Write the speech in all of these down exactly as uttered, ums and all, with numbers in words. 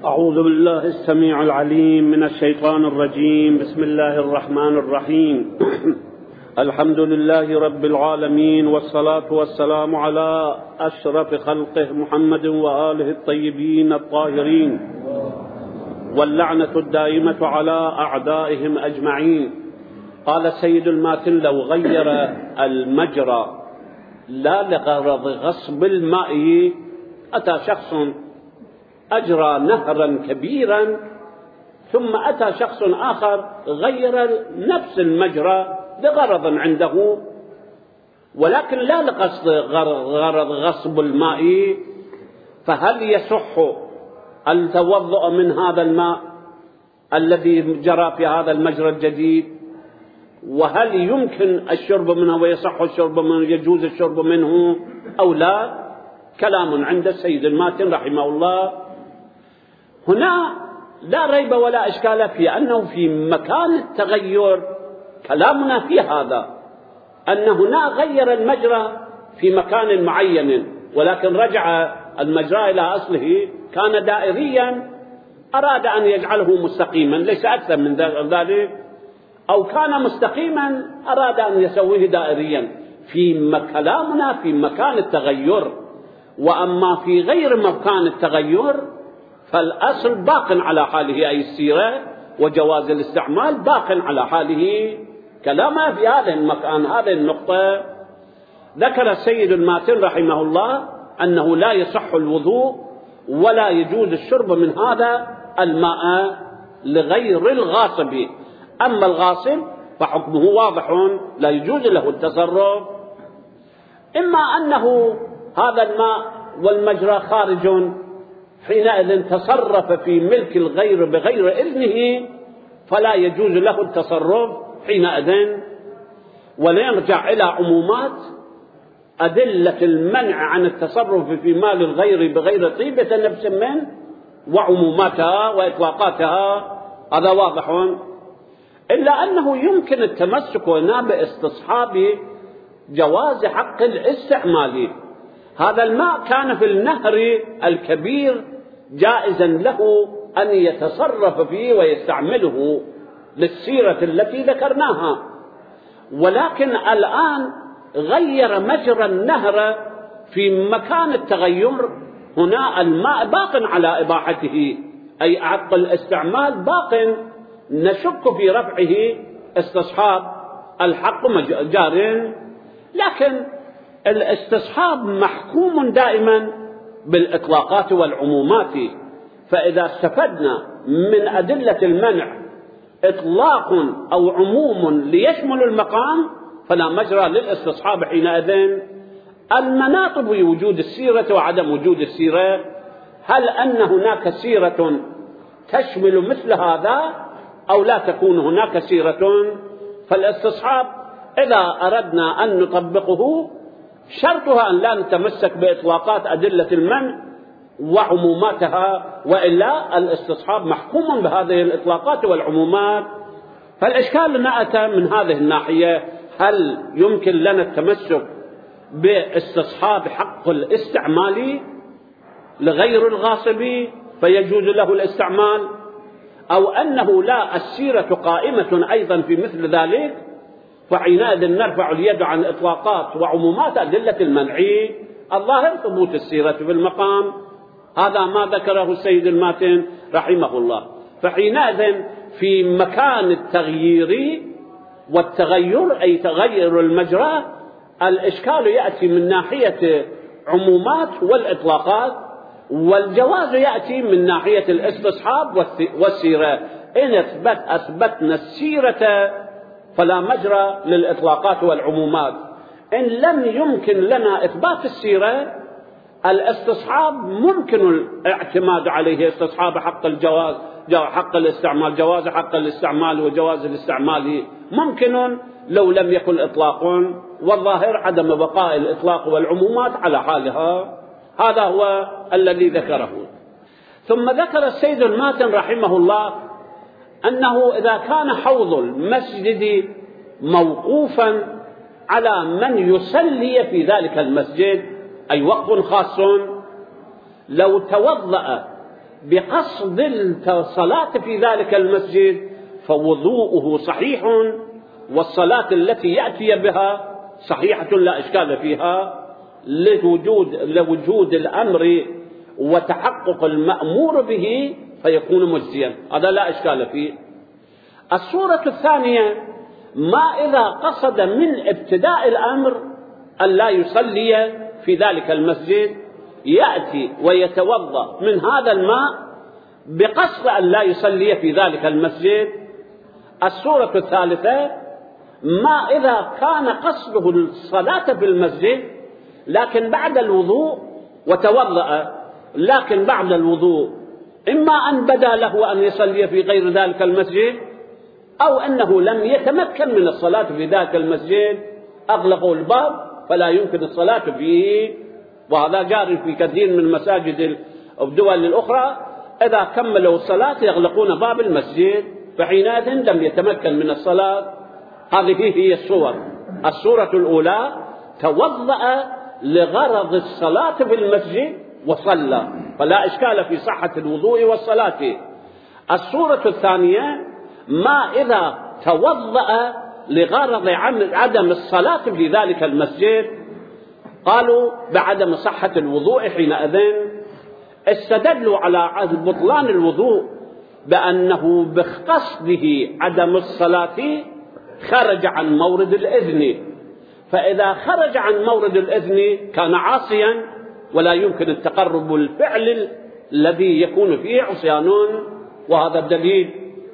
أعوذ بالله السميع العليم من الشيطان الرجيم. بسم الله الرحمن الرحيم. الحمد لله رب العالمين، والصلاة والسلام على أشرف خلقه محمد وآله الطيبين الطاهرين، واللعنة الدائمة على أعدائهم أجمعين. قال سيد الماتن: لو غير المجرى لا لغرض غصب الماء، أتى شخص أجرى نهرا كبيرا ثم أتى شخص آخر غير نفس المجرى لغرض عنده، ولكن لا لقصد غرض غصب الماء، فهل يصح التوضؤ من هذا الماء الذي جرى في هذا المجرى الجديد؟ وهل يمكن الشرب منه ويصح الشرب منه، يجوز الشرب منه أو لا؟ كلام عند السيد الماتن رحمه الله. هنا لا ريب ولا إشكال في أنه في مكان التغير، كلامنا في هذا أن هنا غير المجرى في مكان معين، ولكن رجع المجرى إلى أصله، كان دائريا أراد أن يجعله مستقيما ليس أكثر من ذلك، أو كان مستقيما أراد أن يسويه دائريا. في كلامنا في مكان التغير، وأما في غير مكان التغير فالأصل باق على حاله، أي السيرة وجواز الاستعمال باق على حاله. كلامه في هذا المكان، هذه النقطة. ذكر السيد الماتن رحمه الله أنه لا يصح الوضوء ولا يجوز الشرب من هذا الماء لغير الغاصب. أما الغاصب فحكمه واضح، لا يجوز له التصرف. إما أنه هذا الماء والمجرى خارج، حينئذ تصرف في ملك الغير بغير إذنه فلا يجوز له التصرف حينئذ. ولنرجع إلى عمومات أدلة المنع عن التصرف في مال الغير بغير طيبة نفس منه وعموماتها وإطلاقاتها، هذا واضح. إلا أنه يمكن التمسك هنا باستصحاب جواز حق الاستعمال. هذا الماء كان في النهر الكبير جائزا له أن يتصرف فيه ويستعمله للسيرة التي ذكرناها، ولكن الآن غير مجرى النهر في مكان التغير. هنا الماء باق على إباحته، أي حق الاستعمال باق، نشك في رفعه استصحاب الحق جار، لكن الاستصحاب محكوم دائما بالإطلاقات والعمومات. فإذا استفدنا من أدلة المنع إطلاق أو عموم ليشمل المقام فلا مجرى للاستصحاب حينئذ. المناط بوجود السيرة وعدم وجود السيرة، هل أن هناك سيرة تشمل مثل هذا أو لا تكون هناك سيرة؟ فالاستصحاب إذا أردنا أن نطبقه شرطها أن لا نتمسك بإطلاقات أدلة المنع وعموماتها، وإلا الاستصحاب محكوم بهذه الإطلاقات والعمومات. فالإشكال لنا أتى من هذه الناحية: هل يمكن لنا التمسك باستصحاب حق الاستعمال لغير الغاصب فيجوز له الاستعمال، أو أنه لا السيرة قائمة أيضا في مثل ذلك، فحينئذ نرفع اليد عن الإطلاقات وعمومات أدلة المنع. الظاهر ثبوت السيرة في المقام، هذا ما ذكره السيد الماتن رحمه الله. فحينئذ في مكان التغيير والتغير، أي تغير المجرى، الإشكال يأتي من ناحية عمومات والإطلاقات، والجواز يأتي من ناحية الاستصحاب والسيرة. إن أثبت أثبتنا السيرة فلا مجرى للإطلاقات والعمومات. إن لم يمكن لنا إثبات السيرة، الاستصحاب ممكن الاعتماد عليه، استصحاب حق الجواز، حق الاستعمال، جواز حق الاستعمال وجواز الاستعمال ممكن لو لم يكن إطلاق، والظاهر عدم بقاء الإطلاق والعمومات على حالها. هذا هو الذي ذكره. ثم ذكر السيد الماتن رحمه الله أنه إذا كان حوض المسجد موقوفا على من يصلي في ذلك المسجد، أي وقف خاص، لو توضأ بقصد الصلاة في ذلك المسجد فوضوءه صحيح، والصلاة التي يأتي بها صحيحة لا إشكال فيها لوجود, لوجود الأمر وتحقق المأمور به فيكون مجزيا، هذا لا إشكال فيه. الصورة الثانية ما إذا قصد من ابتداء الأمر أن لا يصلي في ذلك المسجد، يأتي ويتوضأ من هذا الماء بقصد أن لا يصلي في ذلك المسجد. الصورة الثالثة ما إذا كان قصده الصلاة في المسجد لكن بعد الوضوء وتوضأ، لكن بعد الوضوء إما أن بدا له أن يصلي في غير ذلك المسجد أو أنه لم يتمكن من الصلاة في ذاك المسجد، أغلقوا الباب فلا يمكن الصلاة فيه، وهذا جار في كثير من مساجد الدول الأخرى، إذا كملوا الصلاة يغلقون باب المسجد، فحينئذ لم يتمكن من الصلاة. هذه هي الصور. الصورة الأولى توضأ لغرض الصلاة في المسجد وصلى، فلا إشكال في صحة الوضوء والصلاة. الصورة الثانية ما إذا توضأ لغرض عدم الصلاة في ذلك المسجد، قالوا بعدم صحة الوضوء، حينئذ استدلوا على بطلان الوضوء بأنه بقصده عدم الصلاة خرج عن مورد الإذن، فإذا خرج عن مورد الإذن كان عاصيا ولا يمكن التقرب الفعل الذي يكون فيه عصيان، وهذا الدليل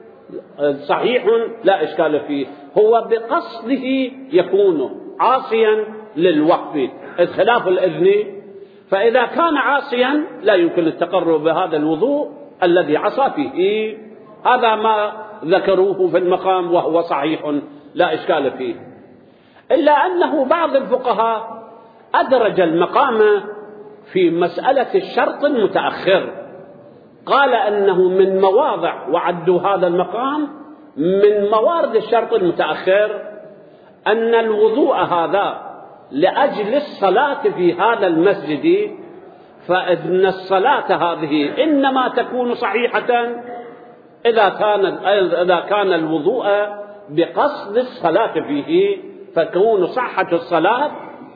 صحيح لا إشكال فيه. هو بقصده يكون عاصيا للوقف إذ خلاف الإذن، فإذا كان عاصيا لا يمكن التقرب بهذا الوضوء الذي عصى فيه. هذا ما ذكروه في المقام وهو صحيح لا إشكال فيه، إلا أنه بعض الفقهاء أدرج المقام في مسألة الشرط المتأخر، قال أنه من مواضع، وعدوا هذا المقام من موارد الشرط المتأخر، أن الوضوء هذا لأجل الصلاة في هذا المسجد، فإن الصلاة هذه إنما تكون صحيحة إذا كان إذا كان الوضوء بقصد الصلاة فيه، فتكون صحة الصلاة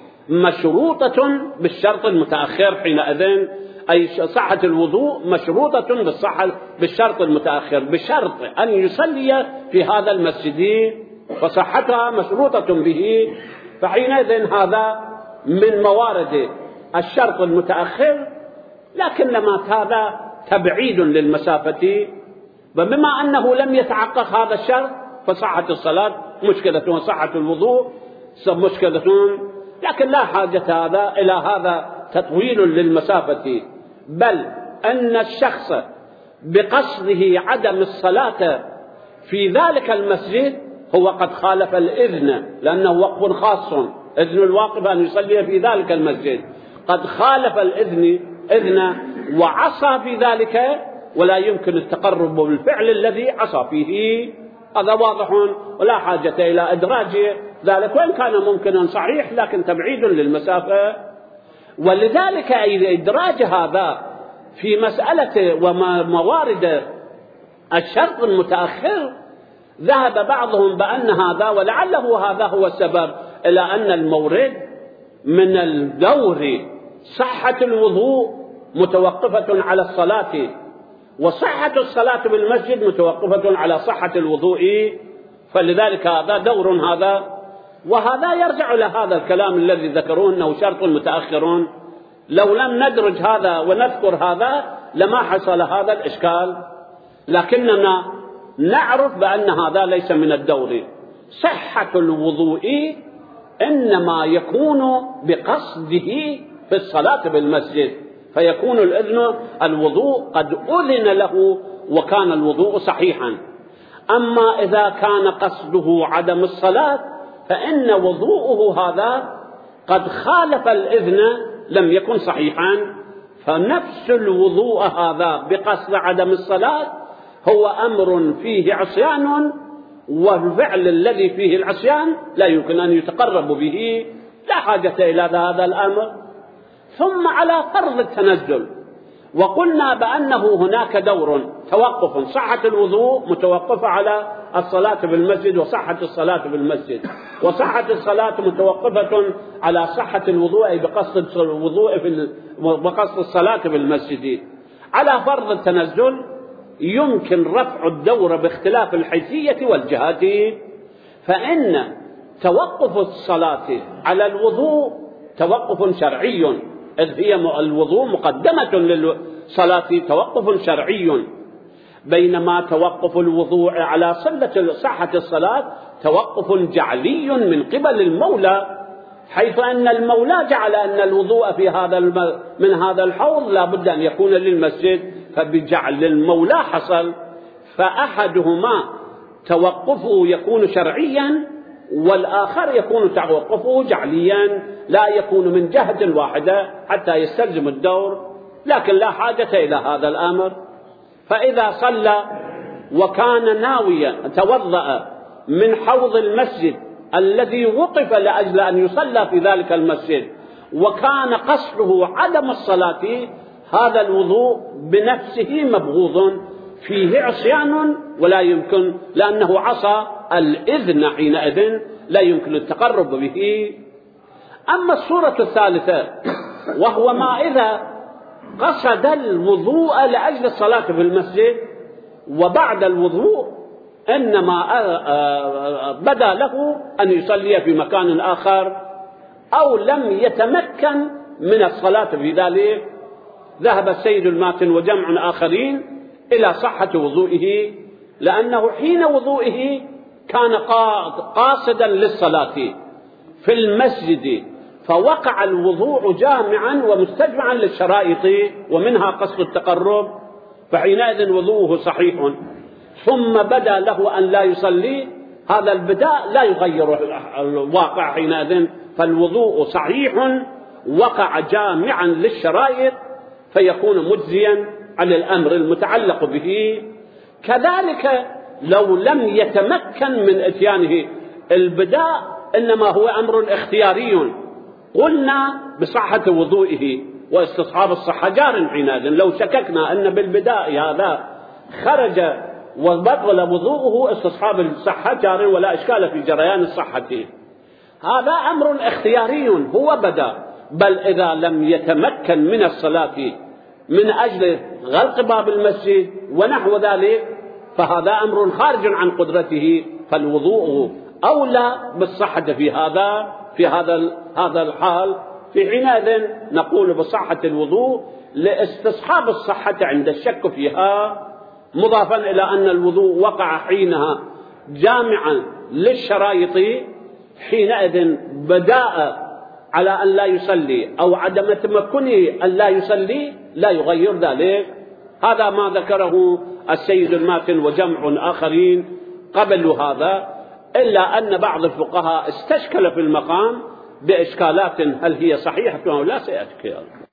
مشروطة بالشرط المتأخر حينئذ، أي صحة الوضوء مشروطة بالصحة بالشرط المتأخر، بشرط أن يصلي في هذا المسجد، فصحتها مشروطة به، فحينئذ هذا من موارد الشرط المتأخر. لكنما هذا تبعيد للمسافة، وبما أنه لم يتحقق هذا الشرط فصحة الصلاة مشكلة وصحة الوضوء مشكلة، لكن لا حاجة هذا إلى هذا تطويل للمسافة، بل أن الشخص بقصده عدم الصلاة في ذلك المسجد هو قد خالف الإذن، لأنه وقف خاص، إذن الواقف أن يصلي في ذلك المسجد، قد خالف الإذن إذن وعصى في ذلك، ولا يمكن التقرب بالفعل الذي عصى فيه. هذا واضح ولا حاجة إلى إدراج ذلك، وإن كان ممكنا صحيح لكن تبعيد للمسافة. ولذلك إدراج هذا في مسألة وموارد الشرط المتأخر ذهب بعضهم بأن هذا، ولعله هذا هو السبب، إلى أن المورد من الدور صحة الوضوء متوقفة على الصلاة، وصحة الصلاة بالمسجد متوقفة على صحة الوضوء، فلذلك هذا دور هذا. وهذا يرجع إلى هذا الكلام الذي ذكروه أنه شرط متأخرون، لو لم ندرج هذا ونذكر هذا لما حصل هذا الإشكال، لكننا نعرف بأن هذا ليس من الدور. صحة الوضوء إنما يكون بقصده في الصلاة بالمسجد، فيكون الإذن الوضوء قد أذن له وكان الوضوء صحيحا. أما إذا كان قصده عدم الصلاة فإن وضوءه هذا قد خالف الإذن لم يكن صحيحا، فنفس الوضوء هذا بقصد عدم الصلاة هو أمر فيه عصيان، والفعل الذي فيه العصيان لا يمكن أن يتقرب به، لا حاجة إلى هذا الأمر. ثم على فرض التنزل، وقلنا بأنه هناك دور توقف، صحة الوضوء متوقفة على الصلاة في المسجد وصحة الصلاة في المسجد، وصحة الصلاة متوقفة على صحة الوضوء أي بقصد الوضوء في بقصد الصلاة في المسجد. على فرض التنزل يمكن رفع الدور باختلاف الحيثية والجهات، فإن توقف الصلاة على الوضوء توقف شرعي، إذ هي الوضوء مقدمة للصلاة، توقف شرعي، بينما توقف الوضوء على صحة الصلاة توقف جعلي من قبل المولى، حيث أن المولى جعل أن الوضوء في هذا من هذا الحوض لا بد أن يكون للمسجد، فبجعل المولى حصل، فأحدهما توقفه يكون شرعيا والآخر يكون توقفه جعليا، لا يكون من جهة واحدة حتى يستلزم الدور، لكن لا حاجة إلى هذا الأمر. فإذا صلى وكان ناويا توضأ من حوض المسجد الذي وقف لأجل أن يصلى في ذلك المسجد وكان قصده عدم الصلاة، هذا الوضوء بنفسه مبغوض، فيه عصيان ولا يمكن، لأنه عصى الإذن حينئذ لا يمكن التقرب به. أما الصورة الثالثة وهو ما إذا قصد الوضوء لأجل الصلاة في المسجد وبعد الوضوء إنما بدا له أن يصلي في مكان آخر أو لم يتمكن من الصلاة في ذلك، ذهب السيد الماتن وجمع آخرين إلى صحة وضوئه، لأنه حين وضوئه كان قاصدا للصلاة في المسجد، فوقع الوضوء جامعا ومستجمعا للشرائط ومنها قصد التقرب، فحينئذ وضوءه صحيح. ثم بدا له أن لا يصلي، هذا البداء لا يغير الواقع حينئذ، فالوضوء صحيح وقع جامعا للشرائط فيكون مجزيا على الأمر المتعلق به. كذلك لو لم يتمكن من إتيانه البداء إنما هو أمر اختياري، قلنا بصحة وضوئه واستصحاب الصحة جار حينئذ، لو شككنا أن بالبداء هذا خرج وبطل وضوءه استصحاب الصحة جار ولا إشكال في جريان الصحة، هذا أمر اختياري هو بدأ. بل إذا لم يتمكن من الصلاة من أجل غلق باب المسجد ونحو ذلك فهذا أمر خارج عن قدرته، فالوضوء أولى بالصحة في هذا في هذا هذا الحال. في حينئذ نقول بصحة الوضوء لاستصحاب الصحة عند الشك فيها، مضافا إلى أن الوضوء وقع حينها جامعا للشرائط، حينئذ بداء على أن لا يصلي أو عدم تمكنه أن لا يصلي لا يغير ذلك. هذا ما ذكره السيد الماتن وجمع آخرين قبل هذا، إلا أن بعض الفقهاء استشكل في المقام بإشكالات هل هي صحيحة أو لا سيأتي.